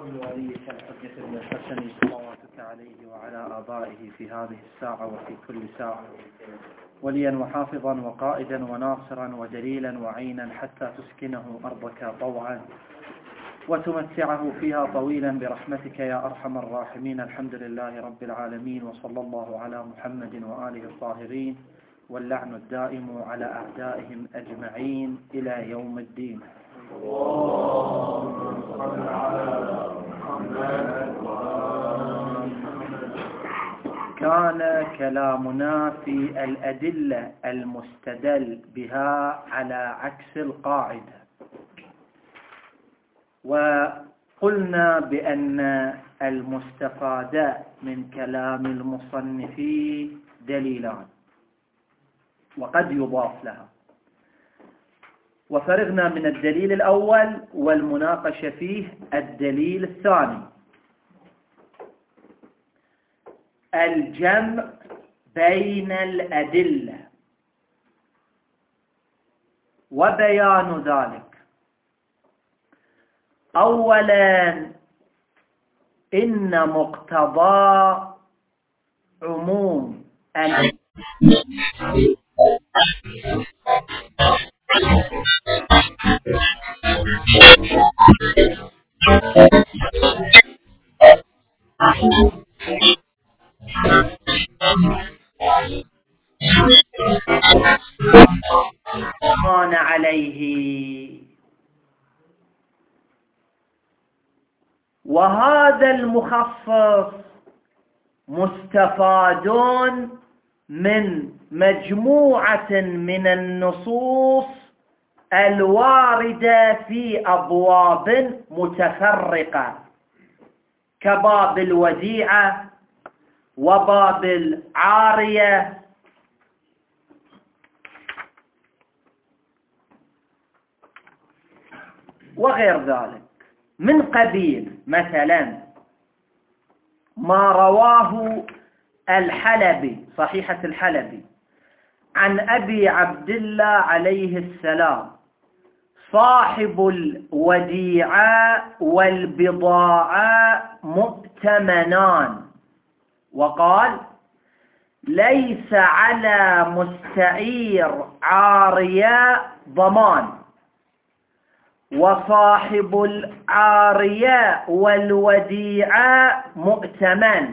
كل وليك الحجة بن الحسن صلواتك عليه وعلى آبائه في هذه الساعة وفي كل ساعة وليا وحافظا وقائدا وناصرا ودليلا وعينا حتى تسكنه أرضك طوعا وتمتعه فيها طويلا برحمتك يا أرحم الراحمين. الحمد لله رب العالمين، وصلى الله على محمد وآله الطاهرين، واللعن الدائم على أعدائهم أجمعين إلى يوم الدين. كان كلامنا في الأدلة المستدل بها على عكس القاعدة، وقلنا بأن المستفاد من كلام المصنف دليلان وقد يضاف لها، وفرغنا من الدليل الأول والمناقشة فيه الدليل الثاني، الجمع بين الأدلة وبيان ذلك. أولا، إن مقتضى عموم عليه، وهذا المخصص مستفاد من مجموعة من النصوص الواردة في أبواب متفرقة كباب الوديعة وباب العارية وغير ذلك، من قبيل مثلا ما رواه الحلبي، صحيحة الحلبي، عن أبي عبد الله عليه السلام صاحب الوديعة والبضاعة مؤتمنان، وقال: ليس على مستعير عارية ضمان، وصاحب العارية والوديعة مؤتمن.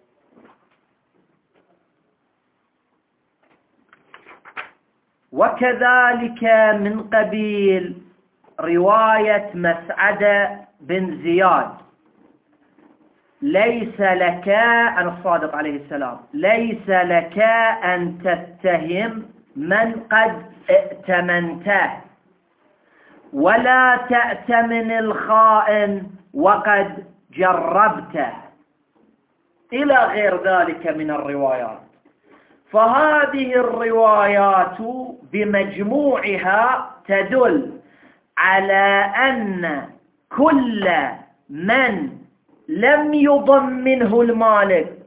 وكذلك من قبيل رواية مسعد بن زياد: ليس لك، عن الصادق عليه السلام، ليس لك أن تتهم من قد ائتمنته، ولا تأتمن الخائن وقد جربته، إلى غير ذلك من الروايات. فهذه الروايات بمجموعها تدل على أن كل من لم يضمنه المالك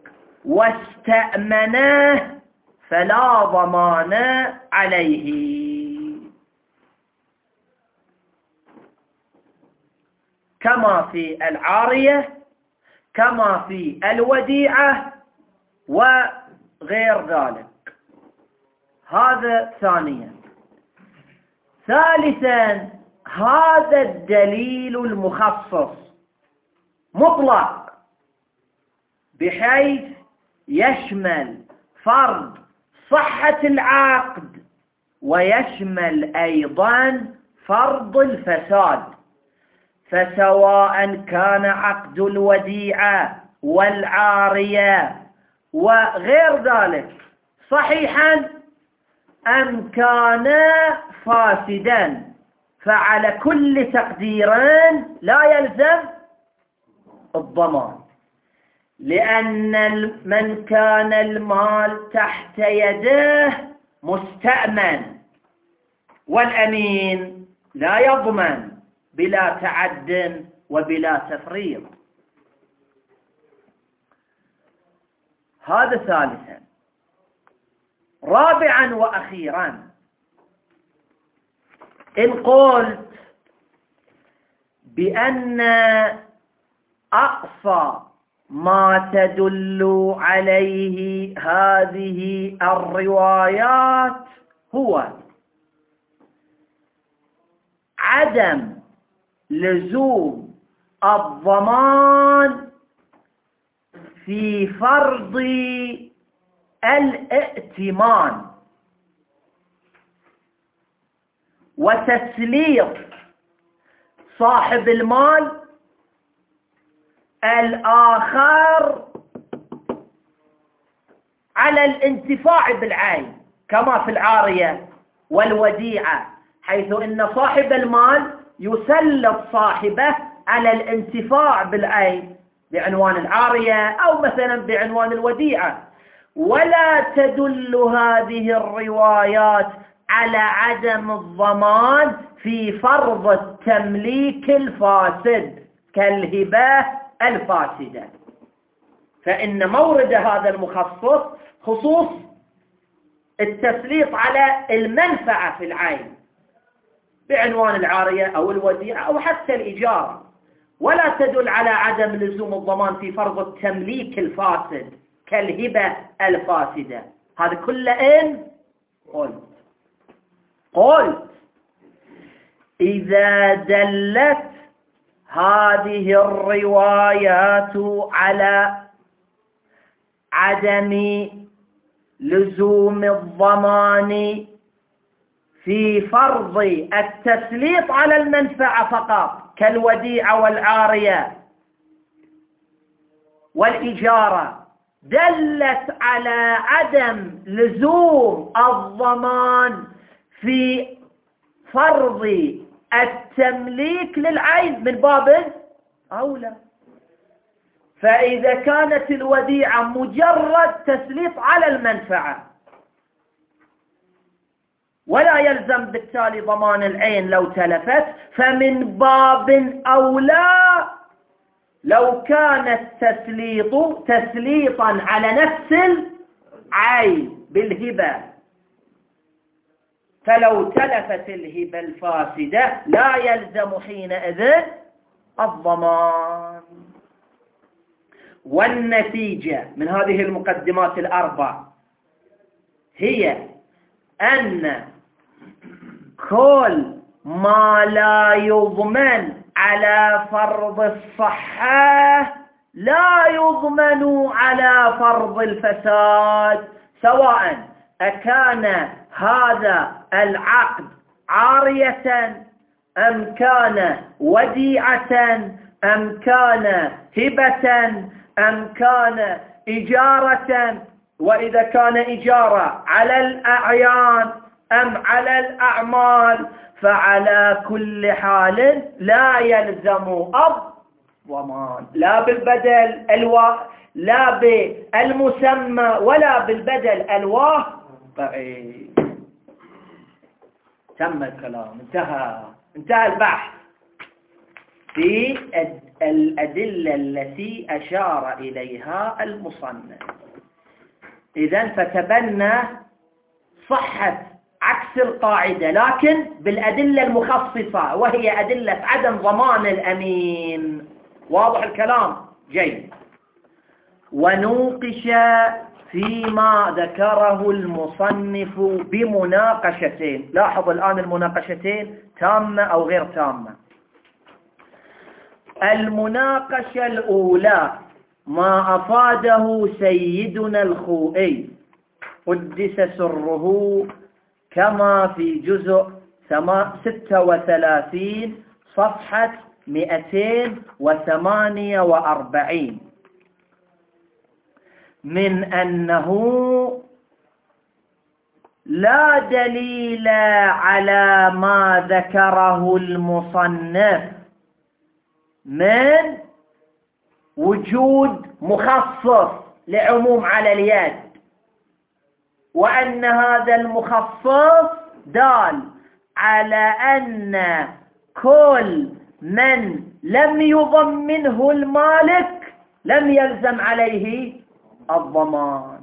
واستأمنه فلا ضمان عليه، كما في العارية كما في الوديعة وغير ذلك. هذا ثانيا. ثالثا، هذا الدليل المخصص مطلق بحيث يشمل فرض صحة العقد ويشمل أيضا فرض الفساد، فسواء كان عقد الوديعة والعارية وغير ذلك صحيحا أم كان فاسدا، فعلى كل تقديرين لا يلزم الضمان، لأن من كان المال تحت يده مستأمن، والأمين لا يضمن بلا تعد وبلا تفريط. هذا ثالثا. رابعا وأخيرا، إن قلت بأن أقصى ما تدل عليه هذه الروايات هو عدم لزوم الضمان في فرض الائتمان وتسليط صاحب المال الآخر على الانتفاع بالعين كما في العارية والوديعة، حيث إن صاحب المال يسلط صاحبه على الانتفاع بالعين بعنوان العارية أو مثلا بعنوان الوديعة. ولا تدل هذه الروايات على عدم الضمان في فرض التمليك الفاسد كالهبة الفاسدة، فإن مورد هذا المخصص خصوص التسليط على المنفعة في العين بعنوان العارية أو الوديعة أو حتى الإجارة، ولا تدل على عدم لزوم الضمان في فرض التمليك الفاسد كالهبة الفاسدة. هذا كله إن قلت إذا دلت هذه الروايات على عدم لزوم الضمان في فرض التسليط على المنفعة فقط كالوديعة والعارية والإجارة، دلت على عدم لزوم الضمان في فرض التمليك للعين من باب أولى. فإذا كانت الوديعة مجرد تسليط على المنفعة ولا يلزم بالتالي ضمان العين لو تلفت، فمن باب أولى لو كان التسليط تسليطا على نفس العين بالهبة، فلو تلفت الهبة الفاسدة لا يلزم حينئذ الضمان. والنتيجة من هذه المقدمات الأربع هي أن كل ما لا يضمن على فرض الصحة لا يضمن على فرض الفساد، سواء أكان هذا العقد عارية أم كان وديعة أم كان هبة أم كان إجارة، وإذا كان إجارة على الأعيان أم على الأعمال، فعلى كل حال لا يلزم الضمان لا بالبدل لا بالمسمى ولا بالبدل الواقعي. تم الكلام، انتهى البحث في الأدلة التي أشار إليها المصنف. إذن فتبنى صحة عكس القاعدة لكن بالأدلة المخصصة، وهي أدلة عدم ضمان الأمين. واضح الكلام؟ جيد. ونوقش فيما ذكره المصنف بمناقشتين. لاحظ الآن المناقشتين تامة أو غير تامة. المناقشة الأولى ما أفاده سيدنا الخوئي قدس سره كما في جزء 36 صفحة 248 من أنه لا دليل على ما ذكره المصنف من وجود مخصص لعموم على اليد، وأن هذا المخصص دال على أن كل من لم يضمنه المالك لم يلزم عليه الضمان.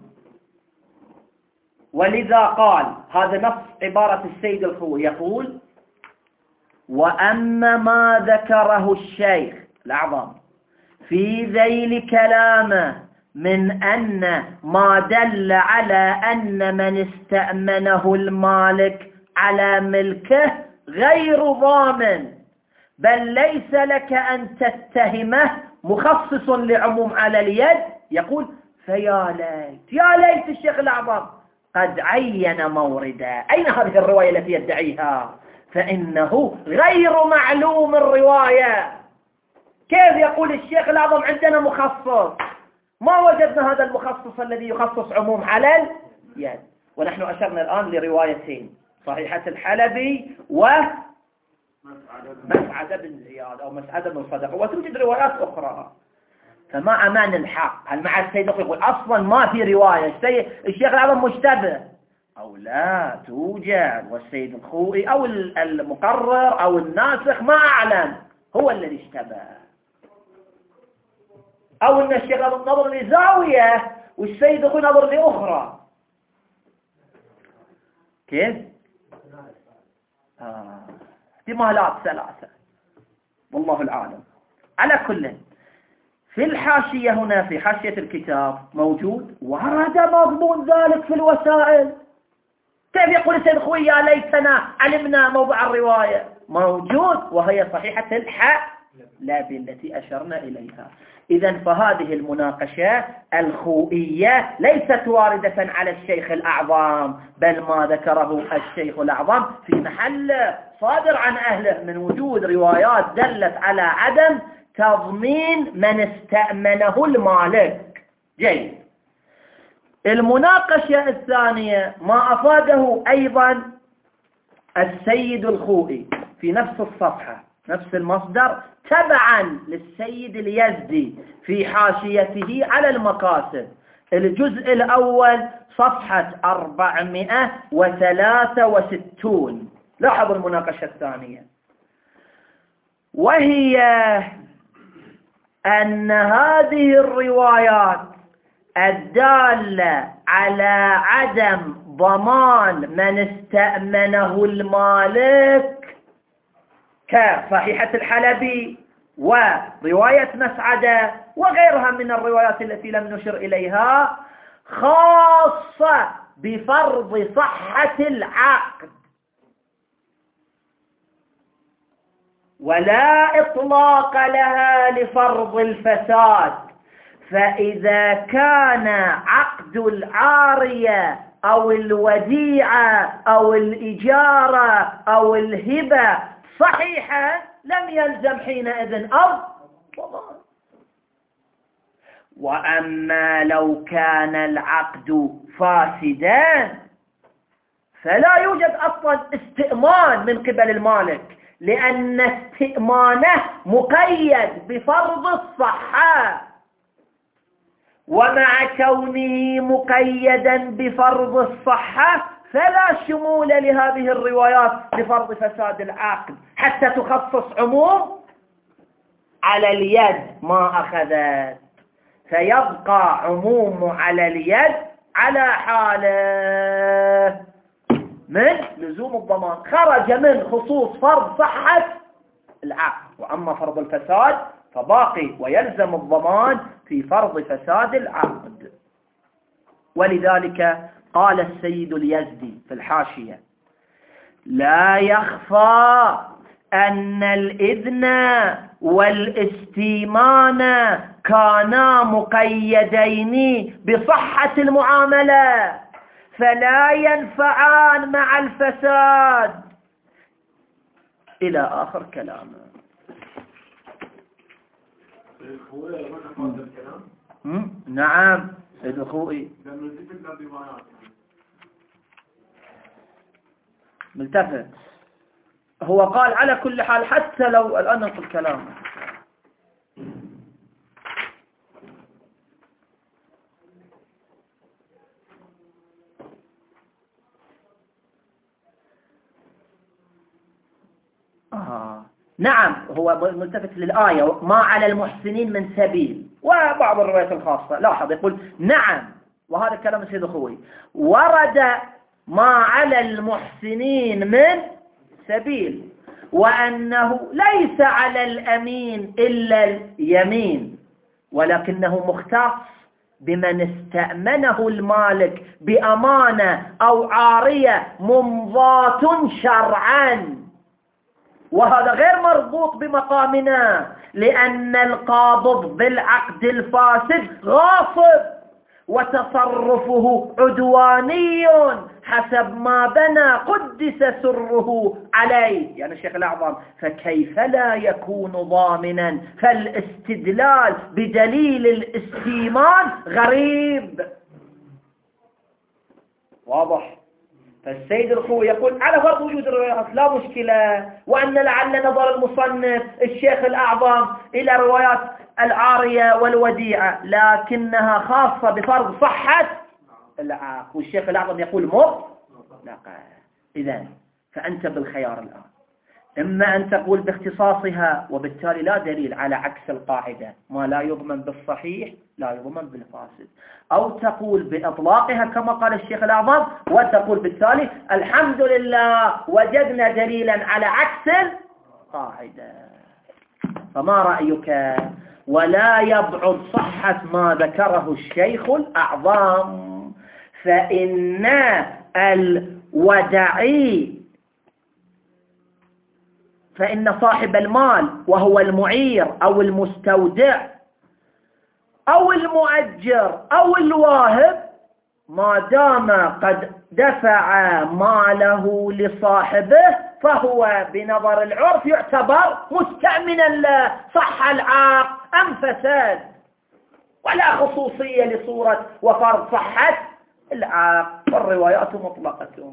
ولذا قال، هذا نص عبارة السيد الخوئي، يقول: وأما ما ذكره الشيخ الأعظم في ذيل كلامه من أن ما دل على أن من استأمنه المالك على ملكه غير ضامن، بل ليس لك أن تتهمه مخصص لعموم على اليد. يقول فيا ليت يا ليت الشيخ الأعظم قد عين موردا. أين هذه الرواية التي يدعيها؟ فإنه غير معلوم الرواية. كيف يقول الشيخ الأعظم عندنا مخصص؟ ما وجدنا هذا المخصص الذي يخصص عموم على اليد. ونحن أشرنا الآن لروايتين، صحيحة الحلبي ومسعد بن زياد أو مسعد بن صدقة، وتوجد روايات أخرى. فمع من الحق؟ هل مع السيد يقول أصلا ما في رواية الشيخ الأعظم مشتبه، أو لا توجد، والسيد الخوئي أو المقرر أو الناسخ ما أعلم هو الذي اشتبه، أو أن الشيخ نظر لزاوية والسيد الخوئي نظر لأخرى. كيف؟ احتمالات ثلاثة والله العالم. على كل، في الحاشية هنا في حاشية الكتاب موجود ورد مضمون ذلك في الوسائل. كيف يقول السيد الخوئي يا ليتنا علمنا موضع الرواية؟ موجود، وهي صحيحة الحلبي التي أشرنا إليها. إذن فهذه المناقشة الخوئية ليست واردة على الشيخ الأعظم، بل ما ذكره الشيخ الأعظم في محل صادر عن أهله من وجود روايات دلت على عدم تضمين من استأمنه المالك. جيد. المناقشة الثانية ما أفاده أيضا السيد الخوئي في نفس الصفحة، نفس المصدر، تبعا للسيد اليزدي في حاشيته على المقاصد، الجزء الأول صفحة 463. لاحظوا المناقشة الثانية، وهي أن هذه الروايات الدالة على عدم ضمان من استأمنه المالك كصحيحة الحلبي ورواية مسعدة وغيرها من الروايات التي لم نشر إليها خاصة بفرض صحة العقد، ولا إطلاق لها لفرض الفساد. فإذا كان عقد العارية أو الوديعة أو الإجارة أو الهبة صحيحة لم يلزم حينئذ الضمان. وأما لو كان العقد فاسدا فلا يوجد أصلا استئمان من قبل المالك، لأن استئمانه مقيد بفرض الصحة، ومع كونه مقيدا بفرض الصحة فلا شمول لهذه الروايات لفرض فساد العقد حتى تخصص عموم على اليد ما أخذت، فيبقى عموم على اليد على حاله من لزوم الضمان، خرج من خصوص فرض صحة العقد. وأما فرض الفساد فباقي ويلزم الضمان في فرض فساد العقد. ولذلك قال السيد اليزدي في الحاشية: لا يخفى أن الإذن والاستيمان كانا مقيدين بصحة المعاملة فلا ينفعان مع الفساد، إلى آخر كلامه. نعم سيد الخوئي ملتفت. هو قال على كل حال حتى لو الآن ننقل كلامه. نعم هو ملتفت للآية ما على المحسنين من سبيل، وبعض الروايات الخاصة لاحظ يقول نعم، وهذا كلام السيد الخوئي، ورد ما على المحسنين من سبيل، وأنه ليس على الأمين إلا اليمين، ولكنه مختص بمن استأمنه المالك بأمانة أو عارية ممضاة شرعا، وهذا غير مربوط بمقامنا، لأن القابض بالعقد الفاسد غاصب وتصرفه عدواني حسب ما بنى قدس سره عليه. يعني الشيخ الأعظم فكيف لا يكون ضامنا؟ فالاستدلال بدليل الاستيمان غريب. واضح؟ فالسيد الخوئي يقول على فرض وجود الروايات لا مشكلة، وأن لعل نظر المصنف الشيخ الأعظم إلى روايات العارية والوديعة لكنها خاصة بفرض صحة العقد، والشيخ الأعظم يقول مطلقة. إذن فأنت بالخيار الآن، إما أن تقول باختصاصها وبالتالي لا دليل على عكس القاعدة، ما لا يضمن بالصحيح لا يضمن بالفاسد، أو تقول بإطلاقها كما قال الشيخ الأعظم وتقول بالتالي الحمد لله وجدنا دليلا على عكس القاعدة. فما رأيك؟ ولا يبعد صحة ما ذكره الشيخ الأعظم، فإن الودعي فإن صاحب المال وهو المعير أو المستودع أو المؤجر أو الواهب ما دام قد دفع ماله لصاحبه فهو بنظر العرف يعتبر مستأمنا له، صح العقد أم فساد، ولا خصوصية لصورة وفرض صحة العقد، والروايات مطلقة.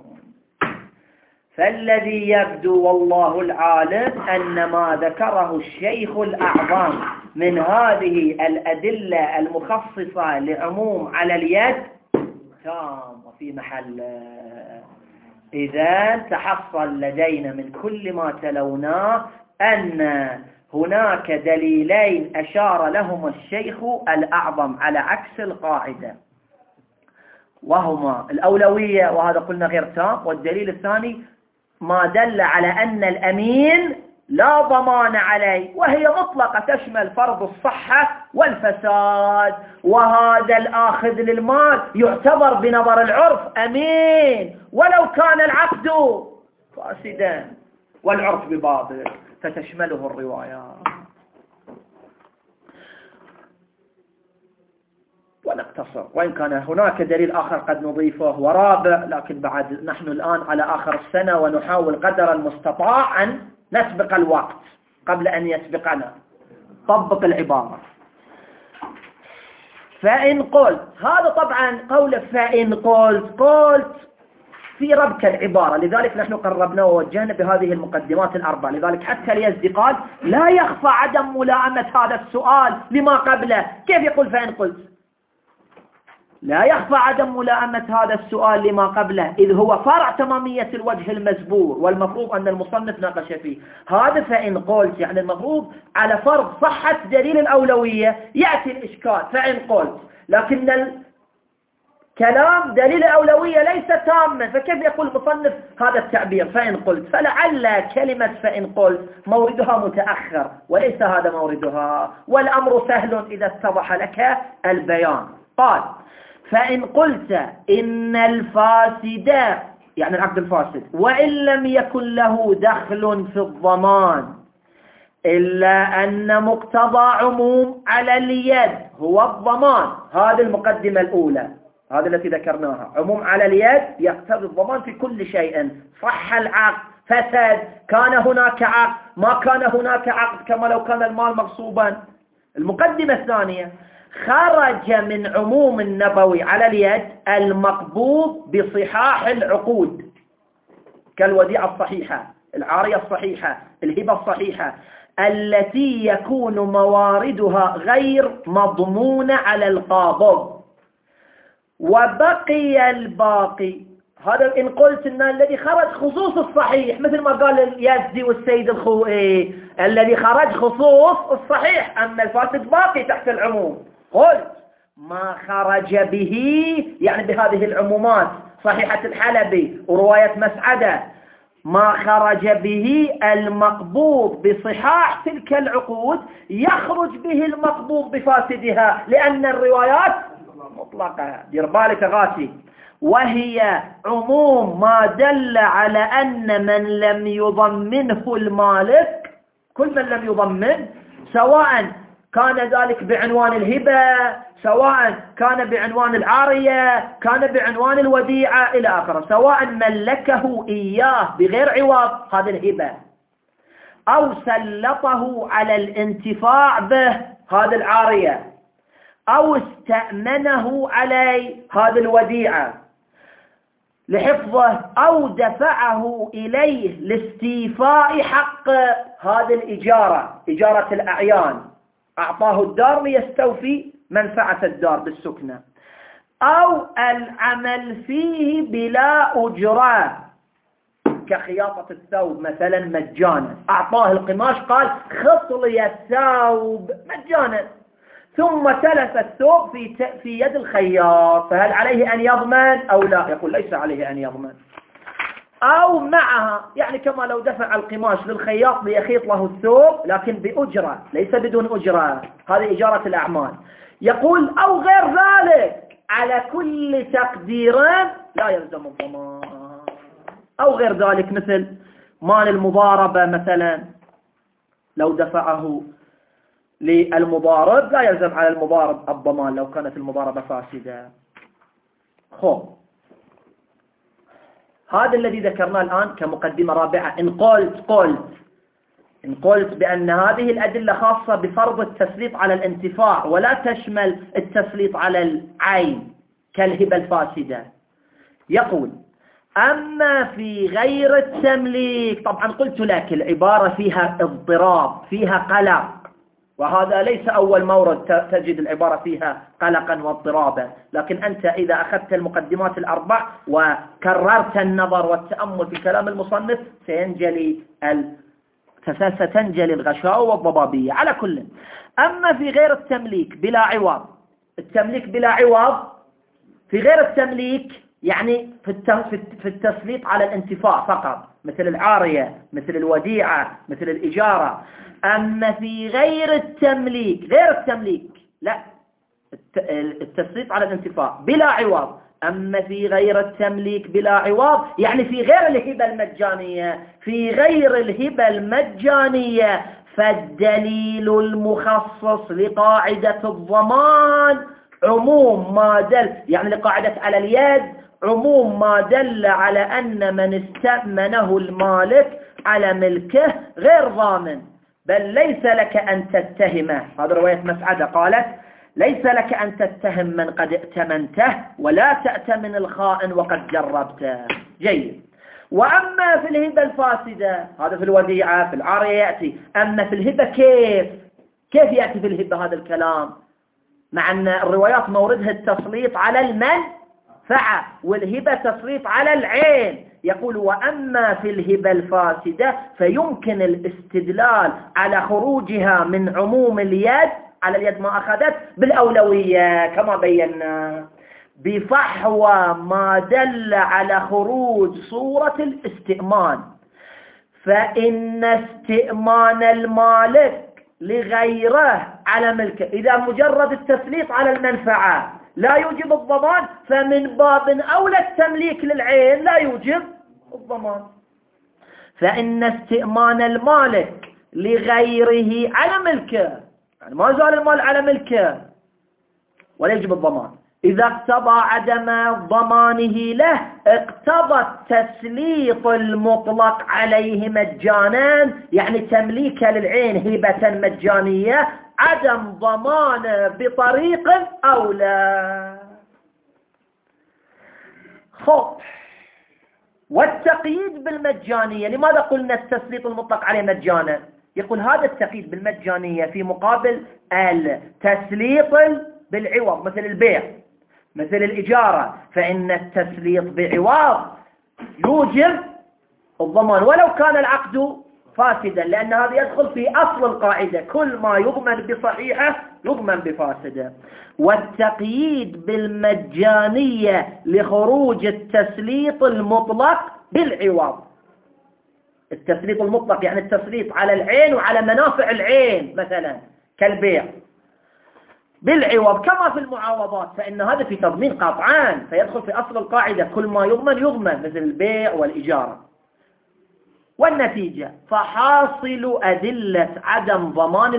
فالذي يبدو والله العالم أن ما ذكره الشيخ الأعظم من هذه الأدلة المخصصة لعموم على اليد تام وفي محل. إذا تحصل لدينا من كل ما تلوناه أن هناك دليلين أشار لهما الشيخ الأعظم على عكس القاعدة، وهما الأولوية وهذا قلنا غير تام، والدليل الثاني ما دل على أن الأمين لا ضمان عليه، وهي مطلقة تشمل فرض الصحة والفساد، وهذا الآخذ للمال يعتبر بنظر العرف أمين ولو كان العقد فاسدا والعرف بباطل، فتشمله الروايات. ونقتصر، وإن كان هناك دليل آخر قد نضيفه ورابع، لكن بعد نحن الآن على آخر السنة ونحاول قدر المستطاع أن نسبق الوقت قبل أن يسبقنا. طبق العبارة. فإن قلت، هذا طبعا قول فإن قلت في ربك العبارة، لذلك نحن قربنا ووجهنا بهذه المقدمات الأربع. لذلك حتى اليزدي قال لا يخفى عدم ملائمة هذا السؤال لما قبله. كيف يقول فإن قلت؟ لا يخفى عدم ملائمة هذا السؤال لما قبله، إذ هو فرع تمامية الوجه المزبور، والمفروض أن المصنف ناقش فيه. هذا فإن قلت يعني المفروض على فرض صحة دليل الأولوية يأتي الإشكال فإن قلت، لكن الكلام دليل الأولوية ليس تاما، فكيف يقول المصنف هذا التعبير فإن قلت؟ فلعل كلمة فإن قلت موردها متأخر وليس هذا موردها، والأمر سهل إذا اتضح لك البيان. قال فإن قلت إن الفاسد يعني العقد الفاسد وإن لم يكن له دخل في الضمان إلا أن مقتضى عموم على اليد هو الضمان، هذه المقدمة الأولى، هذه التي ذكرناها، عموم على اليد يقتضي الضمان في كل شيء، صح العقد فسد، كان هناك عقد ما كان هناك عقد كما لو كان المال مغصوبا. المقدمة الثانية خرج من عموم النبوي على اليد المقبوض بصحاح العقود كالوديعة الصحيحة، العارية الصحيحة، الهبة الصحيحة، التي يكون مواردها غير مضمونة على القابض، وبقي الباقي. هذا إن قلت إن الذي خرج خصوص الصحيح، مثل ما قال اليزدي والسيد الخوئي، الذي خرج خصوص الصحيح، أما الفاسد باقي تحت العموم. قلت ما خرج به يعني بهذه العمومات، صحيحة الحلبي ورواية مسعدة ما خرج به المقبوض بصحاح تلك العقود يخرج به المقبوض بفاسدها، لأن الروايات مطلقة. دير بالك غاسي. وهي عموم ما دل على أن من لم يضمنه المالك، كل من لم يضمن، سواء كان ذلك بعنوان الهبة، سواء كان بعنوان العارية، كان بعنوان الوديعة إلى آخره، سواء ملكه إياه بغير عوض هذه الهبة، أو سلطه على الانتفاع به هذه العارية، أو استأمنه عليه هذه الوديعة لحفظه، أو دفعه إليه لاستيفاء حق هذه الإجارة، إجارة الأعيان، أعطاه الدار ليستوفي منفعة الدار بالسكنة، أو العمل فيه بلا أجرة كخياطة الثوب مثلا مجانا، أعطاه القماش قال خط لي الثوب مجانا، ثم تلف الثوب في يد الخياط، فهل عليه أن يضمن أو لا؟ يقول ليس عليه أن يضمن. أو معها، يعني كما لو دفع القماش للخياط ليخيط له الثوب لكن بأجرة ليس بدون أجرة، هذه إجارة الأعمال. يقول أو غير ذلك، على كل تقدير لا يلزم الضمان. أو غير ذلك مثل مال المضاربة مثلا، لو دفعه للمضارب لا يلزم على المضارب الضمان لو كانت المضاربة فاسدة. هذا الذي ذكرناه الآن كمقدمة رابعة. إن قلت بأن هذه الأدلة خاصة بفرض التسليط على الانتفاع ولا تشمل التسليط على العين كالهبة الفاسدة، يقول أما في غير التمليك، طبعا قلت لك العبارة فيها اضطراب، فيها قلق، وهذا ليس أول مورد تجد العبارة فيها قلقا واضطرابا، لكن أنت إذا أخذت المقدمات الأربع وكررت النظر والتأمل في كلام المصنف ستنجلي الغشاء والضبابية. على كل، أما في غير التمليك بلا عوض، التمليك بلا عوض في غير التمليك يعني في التسليط على الانتفاع فقط، مثل العارية، مثل الوديعة، مثل الإجارة. أما في غير التمليك، لا، التسليط على الانتفاع بلا عوض. أما في غير التمليك بلا عوض يعني في غير الهبة المجانية، فالدليل المخصص لقاعدة الضمان عموم ما دل، يعني لقاعدة على اليد، عموم ما دل على أن من استأمنه المالك على ملكه غير ضامن، بل ليس لك أن تتهمه. هذا رواية مسعدة قالت ليس لك أن تتهم من قد ائتمنته ولا تأتمن الخائن وقد جربته. جيد. وأما في الهبة الفاسدة، هذا في الوديعة، في العارية يأتي. أما في الهبة كيف يأتي في الهبة هذا الكلام؟ مع أن الروايات موردها التسليط على المنفعة والهبة تسليط على العين. يقول وأما في الهبة الفاسدة فيمكن الاستدلال على خروجها من عموم اليد، على اليد ما أخذت بالأولوية كما بينا، بفحوى ما دل على خروج صورة الاستئمان. فإن استئمان المالك لغيره على ملكه، إذا مجرد التسليط على المنفعة لا يوجب الضمان، فمن باب أولى التمليك للعين لا يوجب الضمان. فإن استئمان المالك لغيره على ملكه، يعني ما زال المال على ملكه ولا يجب الضمان. إذا اقتضى عدم ضمانه له اقتضى التسليط المطلق عليه مجانا، يعني تمليك للعين هبة مجانية، عدم ضمانه بطريق أولى. والتقييد بالمجانية، لماذا قلنا التسليط المطلق عليه مجانا؟ يقول هذا التقييد بالمجانية في مقابل التسليط بالعوض، مثل البيع، مثل الإجارة، فإن التسليط بعوض يوجب الضمان ولو كان العقد فاسدا، لأن هذا يدخل في أصل القاعدة، كل ما يضمن بصحيحة يضمن بفاسدة. والتقييد بالمجانية لخروج التسليط المطلق بالعوض، التسليط المطلق يعني التسليط على العين وعلى منافع العين مثلا كالبيع بالعوض كما في المعاوضات، فإن هذا في تضمين قطعان، فيدخل في أصل القاعدة كل ما يضمن مثل البيع والإجارة. والنتيجة فحاصل أدلة عدم ضمان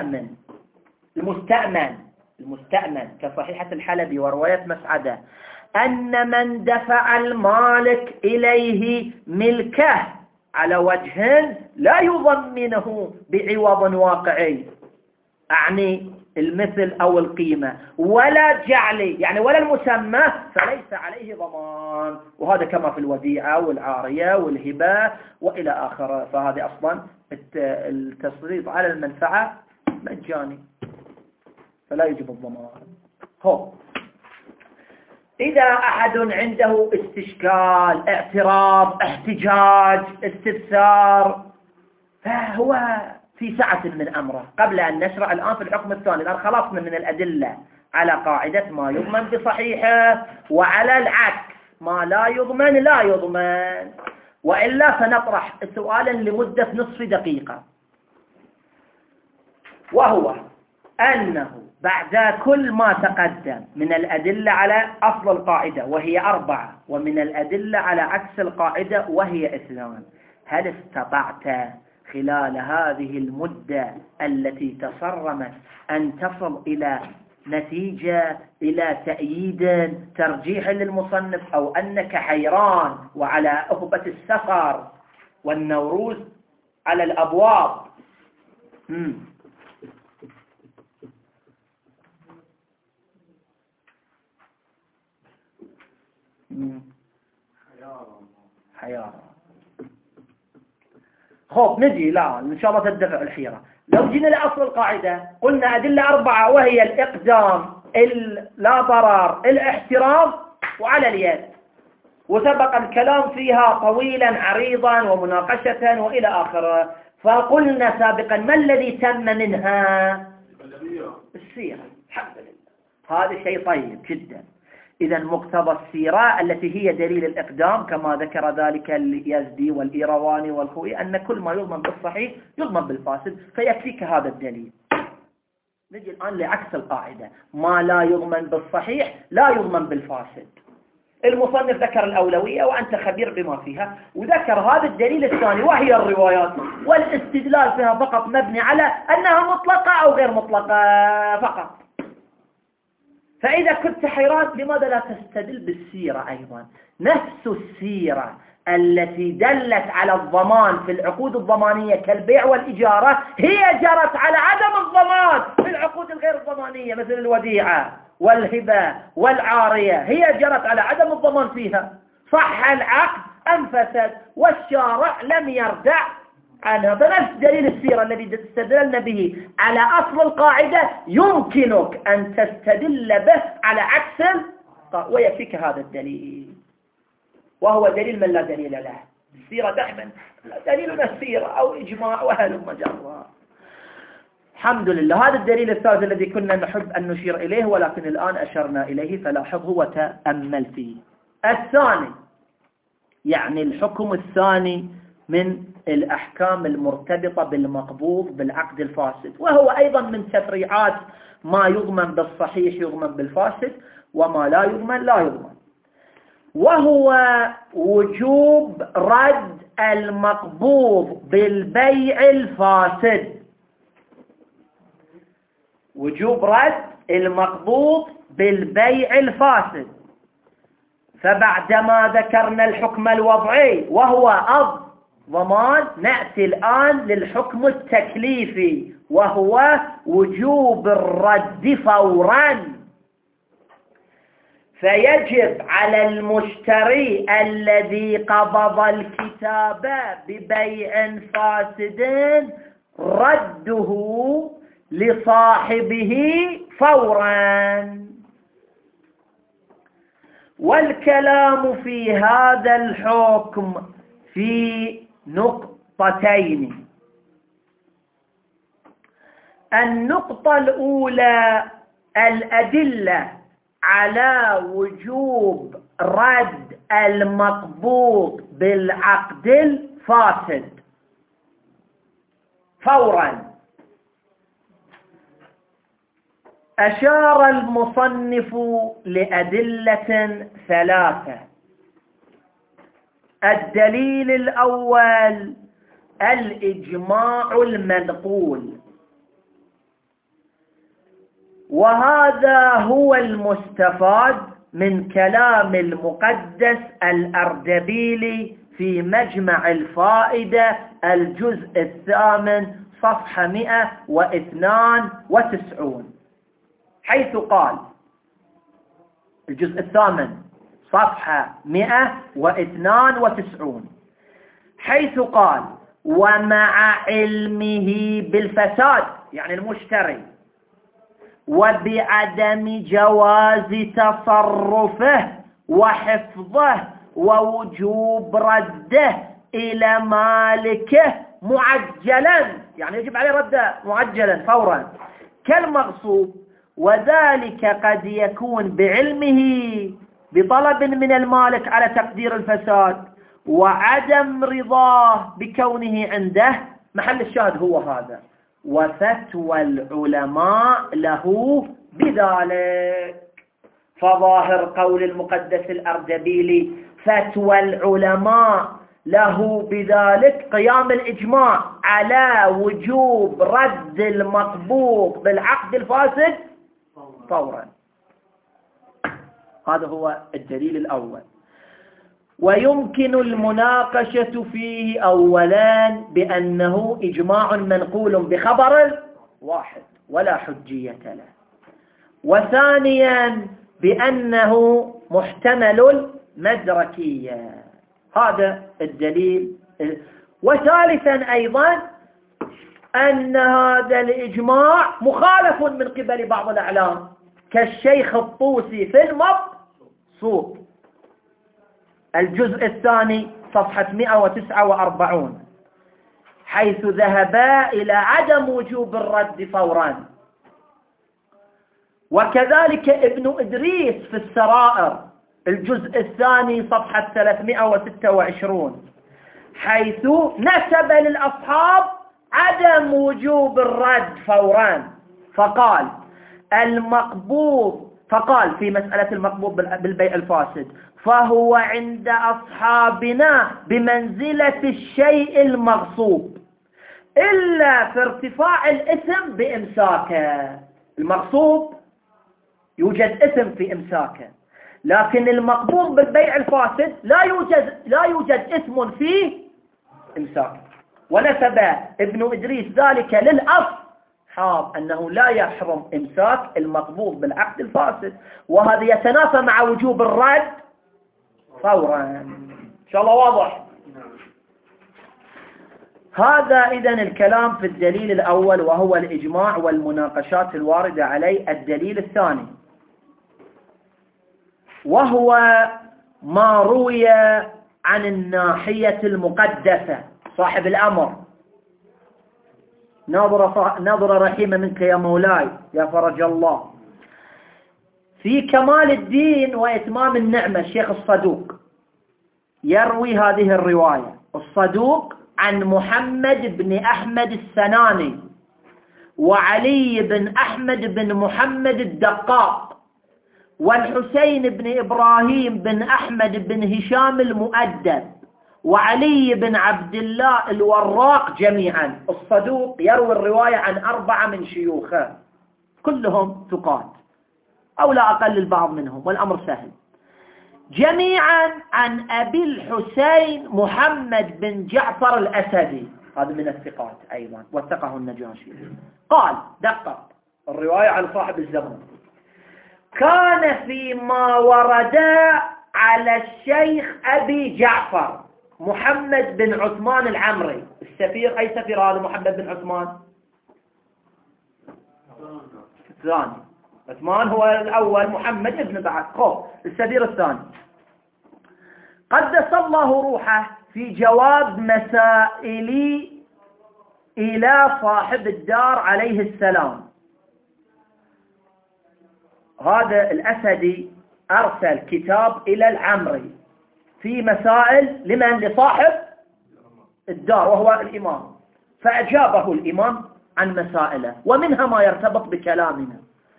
المستأمن كصحيحة الحلبي ورواية مسعدة أن من دفع المالك إليه ملكه على وجه لا يضمنه بعوض واقعي، أعني المثل أو القيمة، ولا جعلي يعني ولا المسمى، فليس عليه ضمان. وهذا كما في الوديعة والعارية والهبة وإلى آخره. فهذا أصلا التسليط على المنفعة مجاني فلا يجب الضمان. إذا أحد عنده استشكال، اعتراض، احتجاج، استفسار، فهو في سعة من أمره. قبل أن نشرع الآن في الحكم الثاني، الآن خلصنا من الأدلة على قاعدة ما يضمن بصحيحه، وعلى العكس ما لا يضمن. وإلا سنطرح سؤالا لمدة نصف دقيقة، وهو أنه بعد كل ما تقدم من الأدلة على أصل القاعدة وهي 4، ومن الأدلة على عكس القاعدة وهي 2، هل استطعت خلال هذه المدة التي تصرمت أن تصل إلى نتيجة، إلى تأييد ترجيح للمصنف، أو أنك حيران وعلى أهبة السفر والنوروز على الأبواب؟ حيارة. نجي لا إن شاء الله تدفع الحيرة. لو جينا لأصل القاعدة قلنا أدلة 4، وهي الإقدام، لا ضرر، الاحترام، وعلى اليد، وسبق الكلام فيها طويلا عريضا ومناقشة وإلى آخره. فقلنا سابقا ما الذي تم منها؟ السيرة. الحمد لله، هذا شيء طيب جدا. إذا مقتضى السيرة التي هي دليل الإقدام كما ذكر ذلك اليزدي والإيرواني والخوئي أن كل ما يضمن بالصحيح يضمن بالفاسد، فيكفيك هذا الدليل. نجي الآن لعكس القاعدة، ما لا يضمن بالصحيح لا يضمن بالفاسد. المصنف ذكر الأولوية وأنت خبير بما فيها، وذكر هذا الدليل الثاني وهي الروايات، والاستدلال فيها فقط مبني على أنها مطلقة أو غير مطلقة فقط. فإذا كنت حيران لماذا لا تستدل بالسيرة أيضا؟ نفس السيرة التي دلت على الضمان في العقود الضمانية كالبيع والإجارة هي جرت على عدم الضمان في العقود الغير الضمانية مثل الوديعة والهبة والعارية، هي جرت على عدم الضمان فيها. صح العقد أم فسد، والشارع لم يردع عنها. فنفس دليل السيرة الذي استدللنا به على أصل القاعدة يمكنك أن تستدل به على عكس ويكفيك هذا الدليل، وهو دليل من لا دليل له. السيرة دائما دليل السيرة أو إجماع وهلم جرا. الحمد لله. هذا الدليل الثالث الذي كنا نحب أن نشير إليه، ولكن الآن أشرنا إليه فلاحظه وتأمل فيه. الثاني يعني الحكم الثاني من الأحكام المرتبطة بالمقبوض بالعقد الفاسد، وهو أيضا من تفريعات ما يضمن بالصحيح يضمن بالفاسد، وما لا يضمن لا يضمن، وهو وجوب رد المقبوض بالبيع الفاسد. وجوب رد المقبوض بالبيع الفاسد. فبعدما ذكرنا الحكم الوضعي وهو الضمان، نأتي الآن للحكم التكليفي وهو وجوب الرد فورا. فيجب على المشتري الذي قبض الكتاب ببيع فاسد رده لصاحبه فورا. والكلام في هذا الحكم في نقطتين. النقطة الأولى الأدلة على وجوب رد المقبوض بالعقد الفاسد، فورا. أشار المصنف لأدلة ثلاثة. الدليل الأول الإجماع المنقول، وهذا هو المستفاد من كلام المقدس الأردبيلي في مجمع الفائدة الجزء 8 صفحة 192، حيث قال، الجزء 8 صفحة 192، حيث قال: ومع علمه بالفساد، يعني المشتري، وبعدم جواز تصرفه وحفظه ووجوب رده إلى مالكه معجلا، يعني يجب عليه رده معجلا فورا كالمغصوب، وذلك قد يكون بعلمه بطلب من المالك على تقدير الفساد وعدم رضاه بكونه عنده. محل الشاهد هو هذا: وفتوى العلماء له بذلك. فظاهر قول المقدس الأردبيلي فتوى العلماء له بذلك قيام الإجماع على وجوب رد المطبوق بالعقد الفاسد فورا. هذا هو الدليل الأول. ويمكن المناقشة فيه أولا بأنه إجماع منقول بخبر واحد ولا حجية له، وثانيا بأنه محتمل المدركية. هذا الدليل. وثالثا أيضا أن هذا الإجماع مخالف من قبل بعض الأعلام كالشيخ الطوسي في المبسوط الجزء 2 صفحة 149، حيث ذهبا إلى عدم وجوب الرد فورا. وكذلك ابن إدريس في السرائر الجزء 2 صفحة 326، حيث نسب للأصحاب عدم وجوب الرد فورا، فقال في مسألة المقبوض بالبيع الفاسد: فهو عند أصحابنا بمنزلة الشيء المغصوب إلا في ارتفاع الإثم بإمساكه. المغصوب يوجد إثم في إمساكه، لكن المقبوض بالبيع الفاسد لا يوجد إثم في إمساكه. ونسب ابن إدريس ذلك للأصحاب أنه لا يحرم إمساك المقبوض بالعقد الفاسد، وهذا يتنافى مع وجوب الرد فورا. إن شاء الله واضح. هذا إذن الكلام في الدليل الأول، وهو الإجماع والمناقشات الواردة عليه. الدليل الثاني وهو ما روي عن الناحية المقدسة صاحب الأمر: نظر رحيمة منك يا مولاي يا فرج الله، في كمال الدين وإتمام النعمة الشيخ الصدوق يروي هذه الرواية. الصدوق عن محمد بن أحمد السناني وعلي بن أحمد بن محمد الدقاق والحسين بن إبراهيم بن أحمد بن هشام المؤدب وعلي بن عبد الله الوراق جميعا. الصدوق يروي الرواية عن 4 من شيوخه كلهم ثقات أو لا أقل البعض منهم، والأمر سهل. جميعا عن أبي الحسين محمد بن جعفر الأسدي، هذا من الثقات أيضا وثقه النجاشي. قال: دقق الرواية عن صاحب الزمن: كان فيما ورد على الشيخ أبي جعفر محمد بن عثمان العمري السفير. أي سفير هذا محمد بن عثمان؟ الثاني. عثمان هو الأول، محمد ابن بعد السفير الثاني. قدس الله روحه في جواب مسائلي إلى صاحب الدار عليه السلام. هذا الأسدي أرسل كتاب إلى العمري في مسائل لمن؟ لصاحب الدار وهو الإمام. فأجابه الإمام عن مسائله، ومنها ما يرتبط بكلامنا.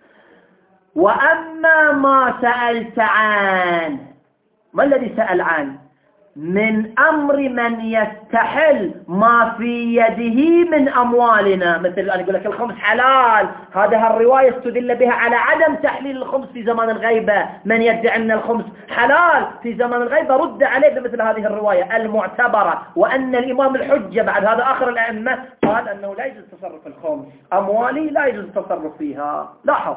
وأما ما سألت عنه، ما الذي سأل عنه؟ من أمر من يستحل ما في يده من أموالنا، مثل أنا أقول لك الخمس حلال، هذه الرواية استدل بها على عدم تحليل الخمس في زمان الغيبة. من يدعي أن الخمس حلال في زمان الغيبة رد عليه بمثل هذه الرواية المعتبرة، وأن الإمام الحجة بعد هذا آخر الأئمة قال أنه لا يجوز تصرف الخمس، أموالي لا يجوز التصرف فيها. لاحظ،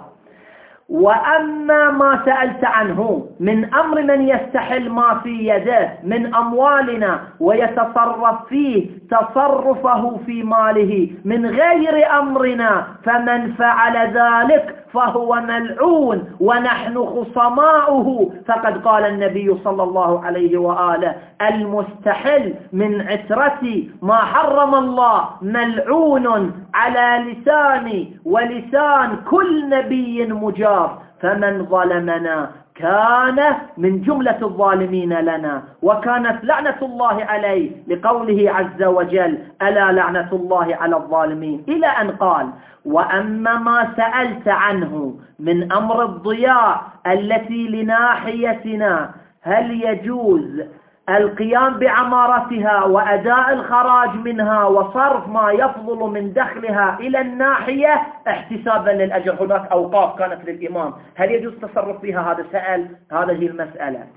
وأما ما سألت عنه من أمر من يستحل ما في يده من أموالنا ويتصرف فيه تصرفه في ماله من غير أمرنا، فمن فعل ذلك فهو ملعون ونحن خصماؤه. فقد قال النبي صلى الله عليه وآله: المستحل من عترتي ما حرم الله ملعون على لساني ولسان كل نبي مجاب، فمن ظلمنا كان من جملة الظالمين لنا، وكانت لعنة الله عليه لقوله عز وجل: ألا لعنة الله على الظالمين، إلى أن قال: وأما ما سألت عنه من أمر الضياع التي لناحيتنا، هل يجوز القيام بعمارتها وأداء الخراج منها وصرف ما يفضل من دخلها إلى الناحية احتسابا للأجر؟ هناك أوقاف كانت للإمام، هل يجوز التصرف فيها؟ هذا سأل هذه المسألة،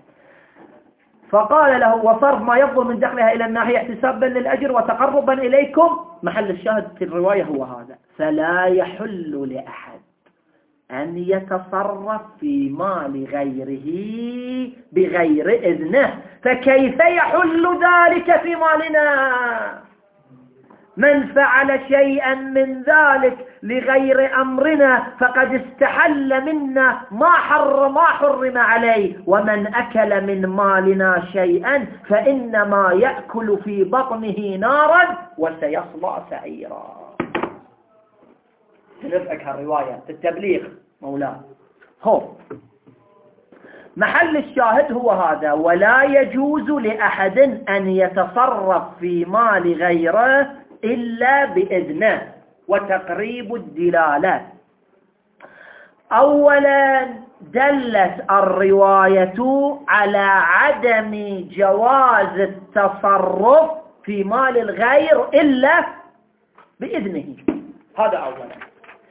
فقال له: وصرف ما يفضل من دخلها إلى الناحية احتسابا للأجر وتقربا إليكم. محل الشاهد في الرواية هو هذا: فلا يحل لأحد أن يتصرف في مال غيره بغير إذنه، فكيف يحل ذلك في مالنا؟ من فعل شيئا من ذلك لغير أمرنا فقد استحل منا ما حرم عليه، ومن أكل من مالنا شيئا فإنما يأكل في بطنه نارا وسيصلى سعيرا. تنفعك هالرواية في التبليغ مولانا. هو محل الشاهد هو هذا: ولا يجوز لأحد أن يتصرف في مال غيره إلا بإذنه. وتقريب الدلالة: أولا دلت الرواية على عدم جواز التصرف في مال الغير إلا بإذنه، هذا أولا.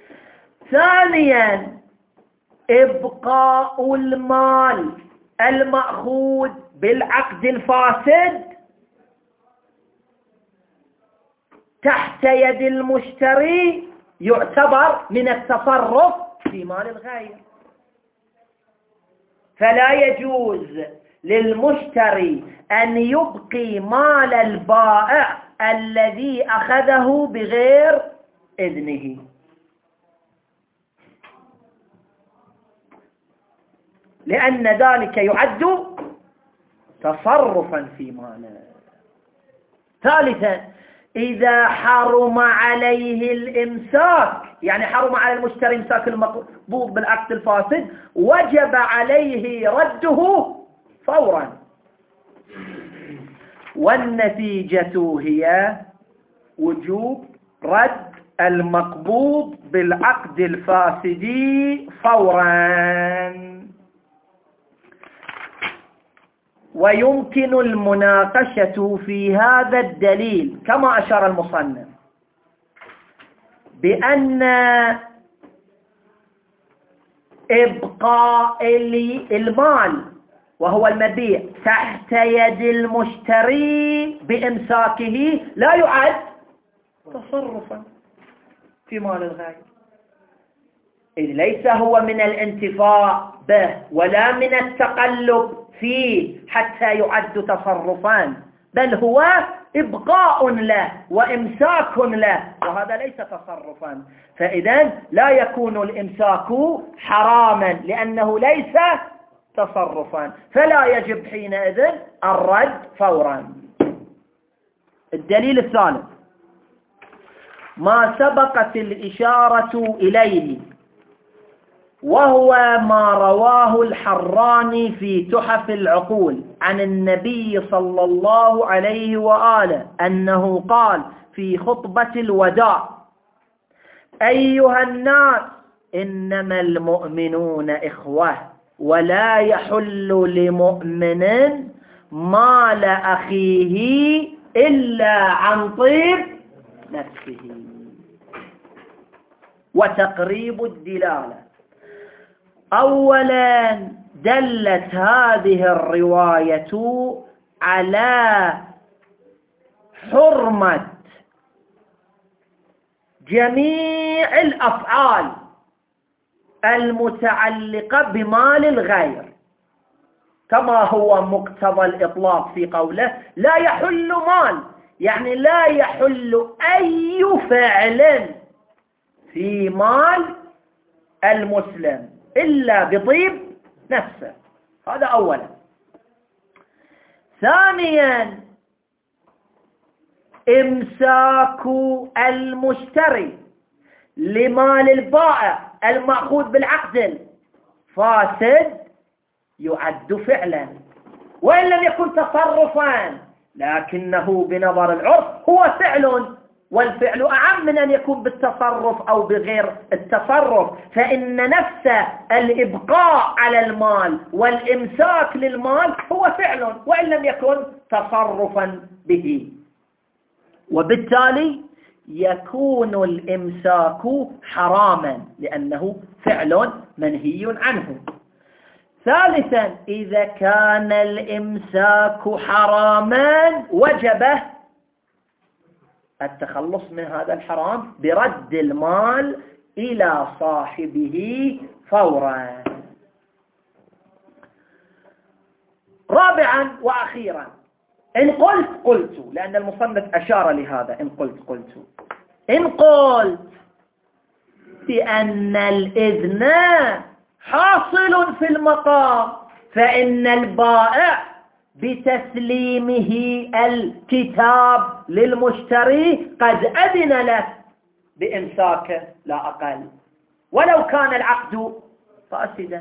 ثانيا إبقاء المال المأخوذ بالعقد الفاسد تحت يد المشتري يعتبر من التصرف في مال الغير، فلا يجوز للمشتري أن يبقي مال البائع الذي أخذه بغير إذنه. لأن ذلك يعد تصرفا في ماله. ثالثا إذا حرم عليه الإمساك، يعني حرم على المشتري إمساك المقبوض بالعقد الفاسد، وجب عليه رده فورا. والنتيجة هي وجوب رد المقبوض بالعقد الفاسد فورا. ويمكن المناقشة في هذا الدليل كما أشار المصنف بأن إبقاء المال وهو المبيع تحت يد المشتري بإمساكه لا يعد تصرفا في مال الغير، إذ ليس هو من الانتفاع به ولا من التقلب فيه حتى يعد تصرفا، بل هو إبقاء له وإمساك له، وهذا ليس تصرفا. فإذا لا يكون الإمساك حراما لأنه ليس تصرفا، فلا يجب حينئذ الرد فورا. الدليل الثالث ما سبقت الإشارة إليه، وهو ما رواه الحراني في تحف العقول عن النبي صلى الله عليه وآله أنه قال في خطبة الوداع: أيها الناس، إنما المؤمنون إخوة، ولا يحل لمؤمن مال أخيه إلا عن طيب نفسه. وتقريب الدلالة: أولا دلت هذه الرواية على حرمة جميع الأفعال المتعلقة بمال الغير، كما هو مقتضى الإطلاق في قوله لا يحل مال، يعني لا يحل أي فعل في مال المسلم إلا بطيب نفسه. هذا أولا. ثانيا إمساك المشتري لمال البائع المأخوذ بالعقد الفاسد يعد فعلا، وإن لم يكن تصرفا، لكنه بنظر العرف هو فعل، والفعل أعم من أن يكون بالتصرف أو بغير التصرف، فإن نفس الإبقاء على المال والإمساك للمال هو فعل وإن لم يكن تصرفا به، وبالتالي يكون الإمساك حراما لأنه فعل منهي عنه. ثالثا إذا كان الإمساك حراما وجب التخلص من هذا الحرام برد المال إلى صاحبه فورا. رابعا وأخيرا، إن قلت لأن المصنف أشار لهذا، إن قلت بأن الإذن حاصل في المقام، فإن البائع بتسليمه الكتاب للمشتري قد أذن له بإمساكه لا أقل، ولو كان العقد فاسدا،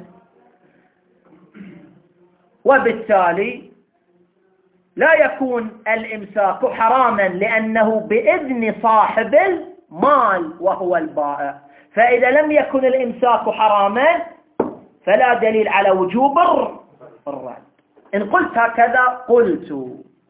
وبالتالي لا يكون الإمساك حراما لأنه بإذن صاحب المال وهو البائع. فإذا لم يكن الإمساك حراما فلا دليل على وجوب الرد. إن قلت هكذا قلت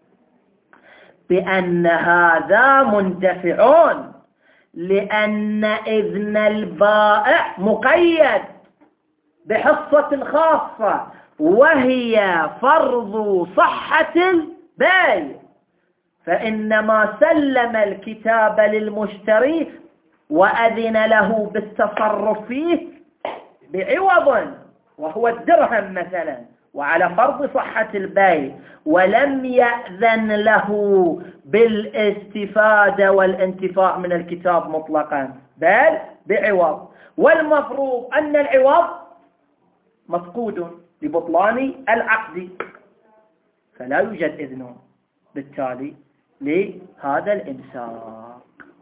بأن هذا منتفع، لأن إذن البائع مقيد بحصة خاصة وهي فرض صحة البيع، فإنما سلم الكتاب للمشتري وأذن له بالتصرف فيه بعوض وهو الدرهم مثلا، وعلى فرض صحة البيع، ولم يأذن له بالاستفادة والانتفاع من الكتاب مطلقا، بل بعوض، والمفروض أن العوض مفقود لبطلان العقد، فلا يوجد إذن بالتالي لهذا الإمساك.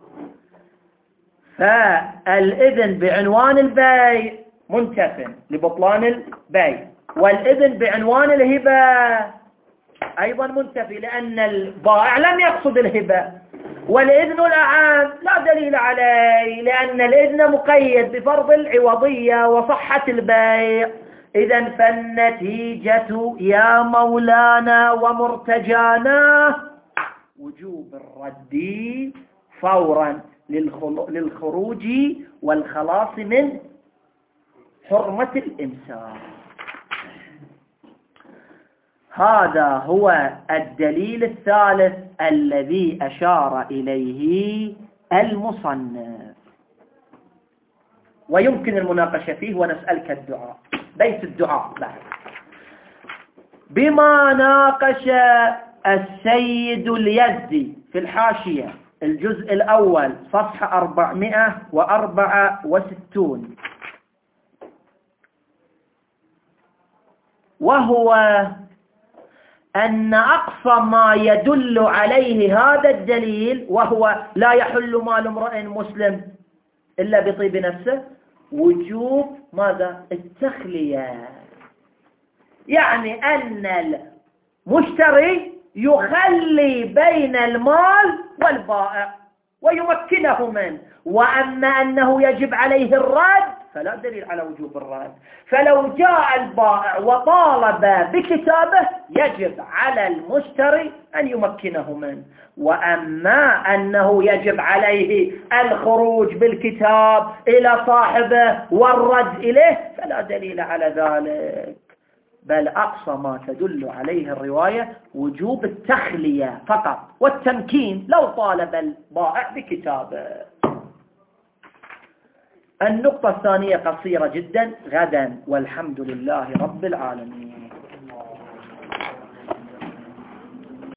فالإذن بعنوان البيع منتف لبطلان البيع، والإذن بعنوان الهبة أيضا منتفي لأن البائع لم يقصد الهبة، والإذن الأعام لا دليل عليه لأن الإذن مقيد بفرض العوضية وصحة البيع. إذن فالنتيجة يا مولانا ومرتجانا وجوب الرد فورا للخروج والخلاص من حرمة الإمساك. هذا هو الدليل الثالث الذي أشار إليه المصنف، ويمكن المناقشة فيه ونسألك الدعاء، بيت الدعاء بعد. بما ناقش السيد اليزدي في الحاشية الجزء الأول صفحة 464، وهو أن أقصى ما يدل عليه هذا الدليل، وهو لا يحل مال امرئ مسلم إلا بطيب نفسه، وجوب ماذا؟ التخلية، يعني أن المشتري يخلي بين المال والبائع ويمكنه منه. وأما أنه يجب عليه الرد فلا دليل على وجوب الرد. فلو جاء البائع وطالب بكتابه يجب على المشتري أن يمكنه منه. وأما أنه يجب عليه الخروج بالكتاب إلى صاحبه والرد إليه فلا دليل على ذلك، بل أقصى ما تدل عليه الرواية وجوب التخلية فقط والتمكين لو طالب البائع بكتابه. النقطة الثانية قصيرة جدا، غدا والحمد لله رب العالمين.